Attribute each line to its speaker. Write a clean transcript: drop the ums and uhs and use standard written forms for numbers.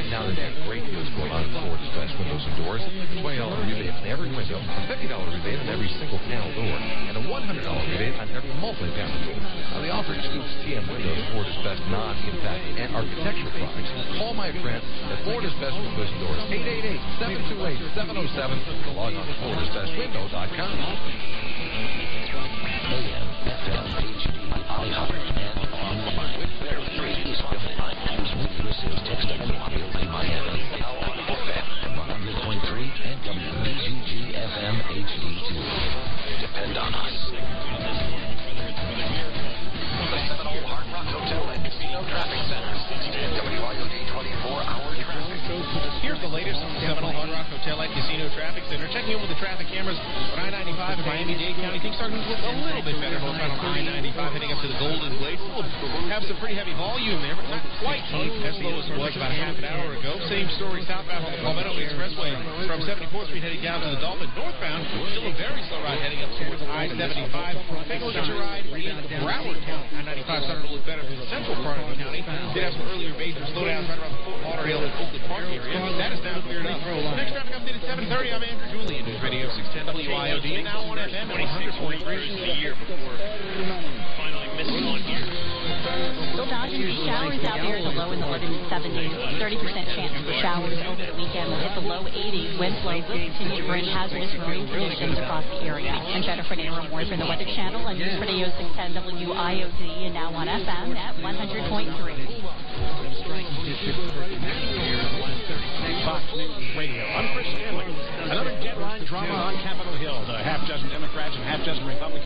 Speaker 1: Right now, there's great deals going on at Ford's Best Windows and Doors. $20 rebate on every window, $50 rebate on every single panel door, and a $100 rebate on every multi-panel door. Now, the offer excludes TM Windows, Ford's Best non-impact and architectural products. Call my friends at Ford's Best Windows and Doors, 888-728-707, or log on to Ford'sBestWindow.com.
Speaker 2: AM, FM, HD, iHeart, and online with their 3 Spotify and Listen, text and audio in Miami. Now on FM 100.3 and WBGG FM HD2. Depend on us. From the Seminole Hard Rock Hotel and Casino Traffic Center, WIOD 24-hour traffic.
Speaker 3: Here's the latest from the Seminole Hard Rock Hotel and Casino Traffic Center. Checking in with the traffic cameras on I-95 in Miami-Dade County. Things starting to look a little bit better both on I-95 heading up to the Golden Glades. We'll have some pretty heavy volume there, but not quite deep as slow as it was about a half an hour ago. Same story southbound on the Palmetto Expressway from 74th Street heading down to the Dolphin. Northbound, still a very slow ride heading up towards I-75. Take a look at your ride in Broward County. I-95 starting to look better for the central part of the county. Did have some earlier major slowdowns right around the Fort Lauderdale and Oakland Park area. That is now cleared up. Next traffic update at 7:30. I'm Andrew Julian, News Radio 610 WIOD, and now on FM 100.3.
Speaker 4: The year before finally missing one here.
Speaker 5: Dodging showers out there, the low in the 70s, 30% chance for showers over the weekend. We'll hit the low 80s. Wind flow will continue to bring hazardous marine conditions across the area. I'm Jennifer Naylor Moore from the Weather Channel on News Radio 610 WIOD, and now on FM at 100.3.
Speaker 6: Fox News Radio. I'm Chris Stanley. Another deadline drama on Capitol Hill. The half dozen Democrats and half dozen Republicans